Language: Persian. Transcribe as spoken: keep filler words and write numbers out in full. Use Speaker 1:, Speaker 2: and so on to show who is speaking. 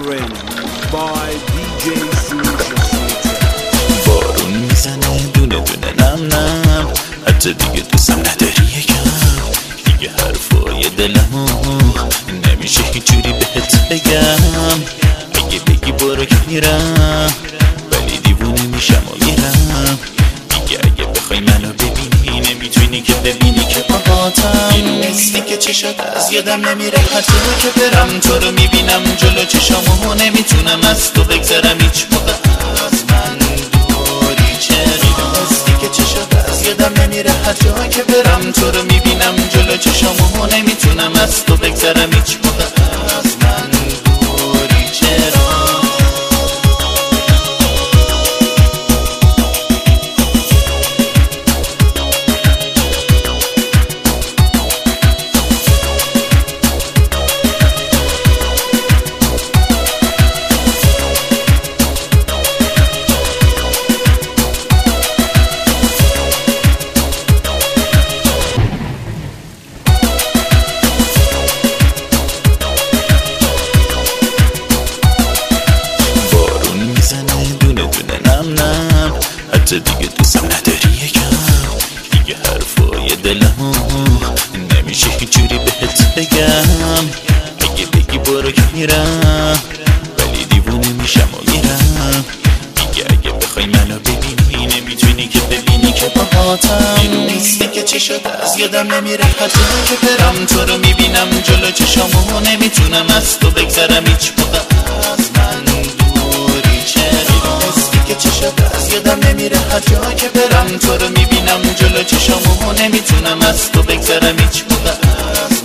Speaker 1: featuring by دی جی
Speaker 2: بارون میزنه دونه دونه نم نم، حتی دیگه دوستم نداری یکم، دیگه حرفای دلمو نمیشه هیچ جوری بهت بگم. اگه بگی برو که میرم، ولی دیوونه میشم و میرم دیگه. اگه بخوای منو ببینی نمیتونی که ببینی که باهاتم. اینو مثلی که چه شد از یادم نمیره، حتی که برم تو رو میبینم جلو چشامو، نمیتونم از تو بگذرم هیچ موقع از من دوری. چرا مثلی که چه شد از یادم نمیره، حتی که برم تو رو میبینم جلو چشامو، نمیتونم از تو بگذرم هیچ موقع از من دوری. چرا حتی دیگه دوستم نداری یکم، دیگه حرفای دلمو نمیشه هیچ جوری بهت بگم. اگه بگی برو که میرم، ولی دیوونه میشم و میرم دیگه. اگه بخوای منو ببینی نمیتونی که ببینی که باهاتم. اینو نیستی که چی شد از یادم نمیره، حتی که برم تو رو میبینم جلو چشامو، نمیتونم از تو بگذرم هیچ موقع از من دوری. چرا نیستی که چی شد از یادم نمیره، حتی که برم تو رو میبینم جلو چشامو، نمیتونم از تو بگذرم هیچ موقع از